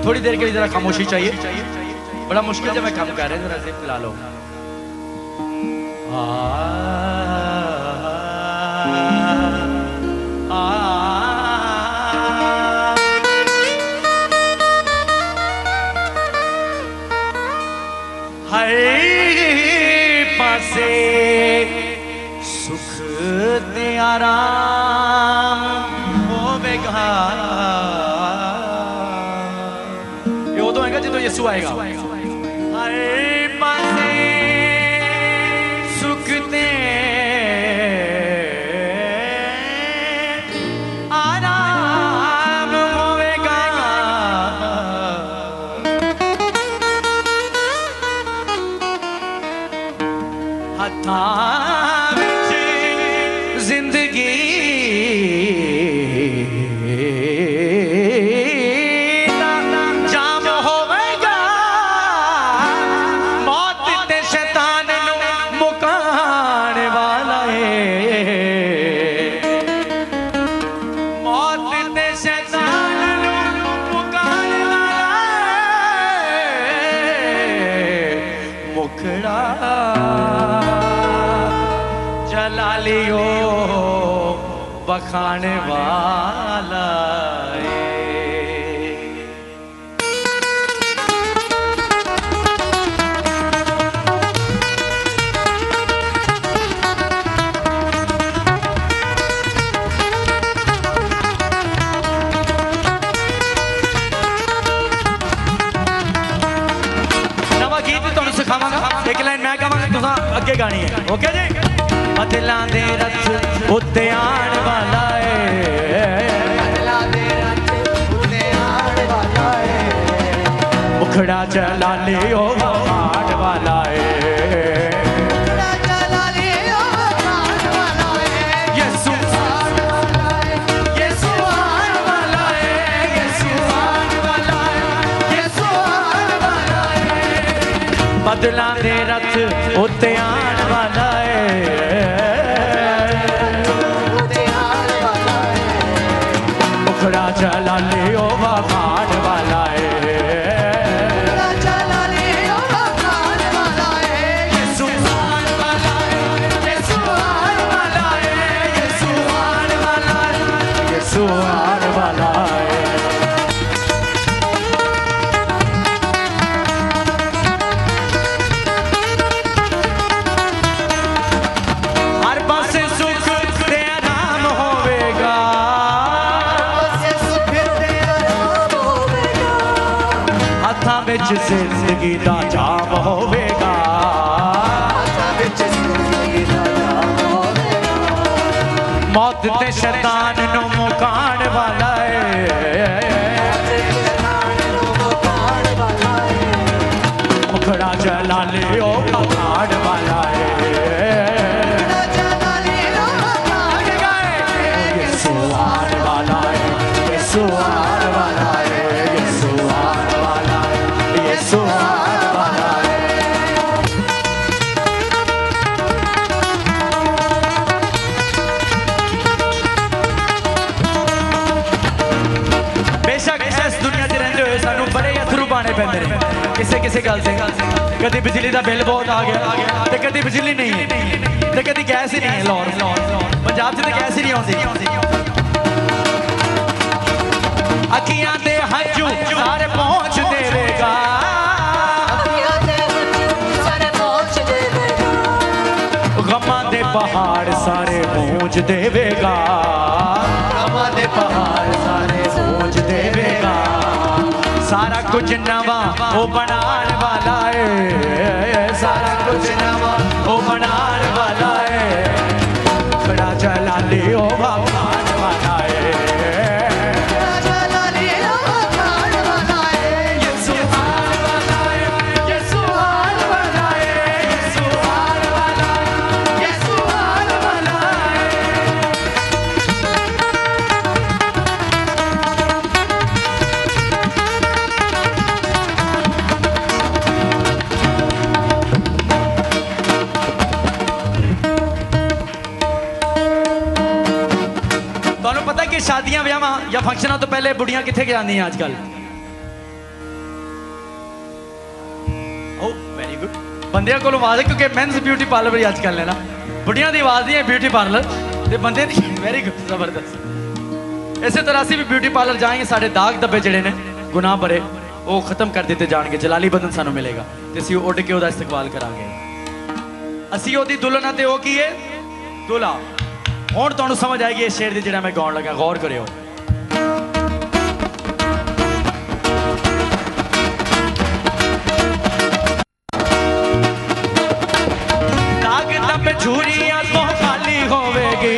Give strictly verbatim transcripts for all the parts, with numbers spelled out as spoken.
थोड़ी देर के लिए जरा खामोशी चाहिए, बड़ा मुश्किल जब मैं काम कर रहे हैं, जरा जिप ला लो। आ, आ, हर पासे सुख ते आराम होवेगा। ये उदों है जो यीशु आएगा। हर पासे सुख ते आराम होवेगा। हत्थां विच जिंदगी जाम होवेगा। मौत ते शैतान नू मुकाण वाला है। मौत ते शैतान नू मुकाण वाला है। मुखड़ा जलालियो बखाने वाला है। नवा गीत तुहानू सिखावांगा, एक लाइन मैं गावांगा, तुसां अगे गानी है। ओके जी। बदलां दे रथ उत्ते आण वाला है। बदलां दे रथ उत्ते आण वाला है। मुखड़ा चला लियो बखाण वाला है। मुखड़ा चला लियो बखाण वाला है। यीशु आण वाला है। यीशु आण वाला है। यीशु आण वाला है। यीशु आण वाला है। बदलां दे रथ उत्ते आण वाला है। मुखड़ा चला लियो बखाण वाला है। मुखड़ा चला लियो बखाण वाला है। यीशु आण वाला है। यीशु आण वाला है। यीशु आण वाला है। यीशु आण वाला है। हर पासे सुख ते आराम होवेगा। हत्थां विच जिंदगी दा जाम होवेगा। मौत ते शैतान नू मुकाण वाला है। मुखड़ा जला लियो बखाण वाला है। यीशु आण वाला है। यीशु आण वाला है। यीशु आण वाला है। यीशु आण वाला है। बेशक इस दुनिया च रहिंदे होए सानू बड़े अथरू पाने पैंदे ने किसे किसे गल से। कदी बिजली का बिल बहुत आ गया ते कदी बिजली नहीं है ते कदी गैस ही नहीं है। लाहौर पंजाब च ते गैस ही नहीं आउंदी। अखियां दे हंझू सारे पहुंच देवेगा। गमां दे पहाड़ सारे पहुंच देवेगा। गमां दे पहाड़ सारे पहुंच देवेगा। सारा कुछ नवा वो बनाने वाला है। सारा कुछ नवा वो बनाने वाला है। मुखड़ा चला लियो बखाण वाला है। शादियां ब्याह या फंक्शनों तो पहले बुढ़ियां किथे जांदियां आजकल? बंदियां को आवाज है क्योंकि मेन्स ब्यूटी पार्लर भी अजकल है ना बुढ़िया की आवाज नहीं है ब्यूटी पार्लर ते बंदे दी वेरी गुड जबरदस्त। इसी तरह से भी ब्यूटी पार्लर जाएंगे साढ़े दाग धब्बे जड़े ने गुनाह भरे वो खत्म कर दिते जाएंगे जलाली बदन सानू मिलेगा ते असीं उड़ के ओदा इस्तकबाल करांगे। असीं ओदी दुल्हन ते ओ की है दूल्हा। हुण तुहानू समझ आएगी इस शेर दी जिहड़ा मैं गाउण लगा गौर करियो। छुरियां तो खाली होवेगी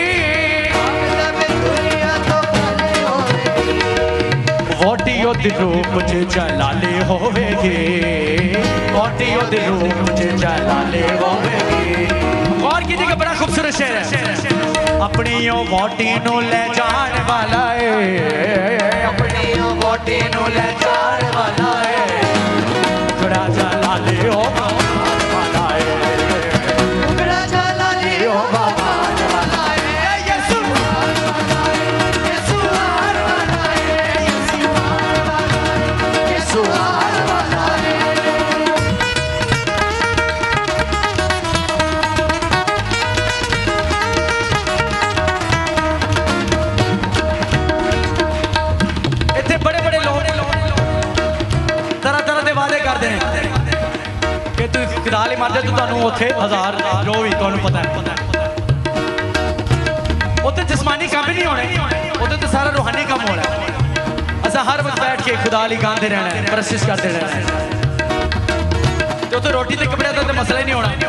वोटियों दी रूप च जलाली होवेगी वोटियों दी रूप च जलाली होवेगी। गौर कीजिएगा बड़ा खूबसूरत शेर है। अपनी ओ वोटी नू ले जान वाला है अपनी ओ वोटी नू ले जान वाला है खड़ा जलाली हो कदाल ही मार जाए तो तुहानू उत्थे हजार जो भी तुहानू पता है उत्थे जिस्मानी काम भी नहीं होने उत्थे तो सारा रूहानी काम होना है। असा हर वक्त बैठ के खुदा ही गाते रहना है परसिश करते रहना है तो उत्थे रोटी ते कपड़े का तो मसला ही नहीं होना।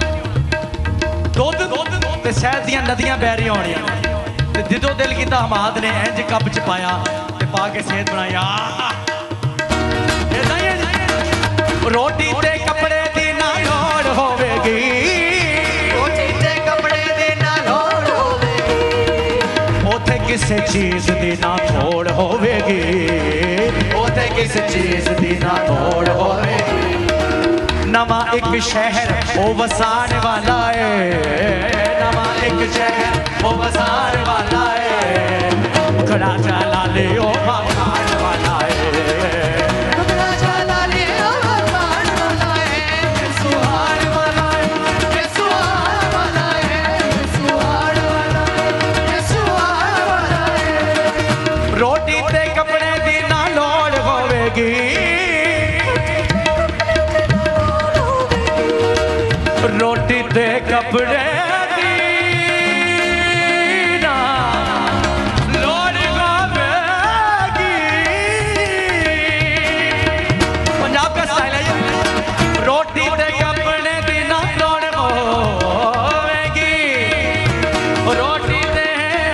दुध ते शहद दियां नदियां बह रही होनियां ते जिदों दिल कीता हमाद ने इंज कप च पाया ते पा के सेहत बनाई। रोटी ते कपड़े दी ना लोड़ होवेगी रोटी ते कपड़े दी ना लोड़ होवेगी ओथे किसे चीज दी ना थोड़ होवेगी ओथे किसे चीज दी ना थोड़ होवेगी। नवा एक शहर ओ वसान वाला है नवा एक शहर ओ वसान वाला है खड़ा चला ले ओ मकान वाला है रोटी दे कपड़े दी ना लोड़ होवेगी। पंजाब का स्टाइल है ये रोटी दे कपड़े दी ना लोड़ होवेगी रोटी दे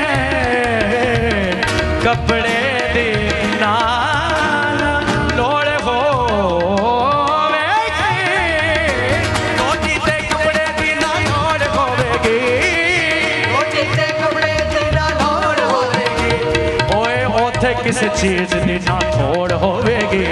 कपड़े दी ना किसी चीज दी ना थोड़ होवेगी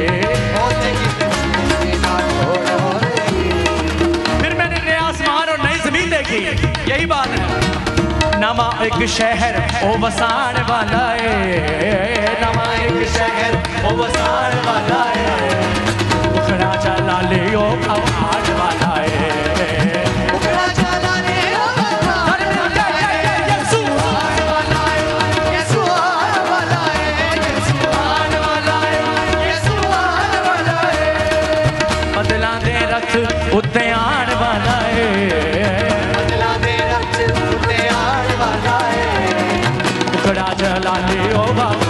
फिर मैंने नया आसमान और नई जमीन देखी यही बात है। नवा एक शहर ओ वसान वाला है नवा एक शहर ओ वसान वाला है खड़ा चला ले ओ आवाज वाला है उत्ते आने वाला है बदला दे रख उत्ते आने वाला है खड़ा चला ले ओ बाबा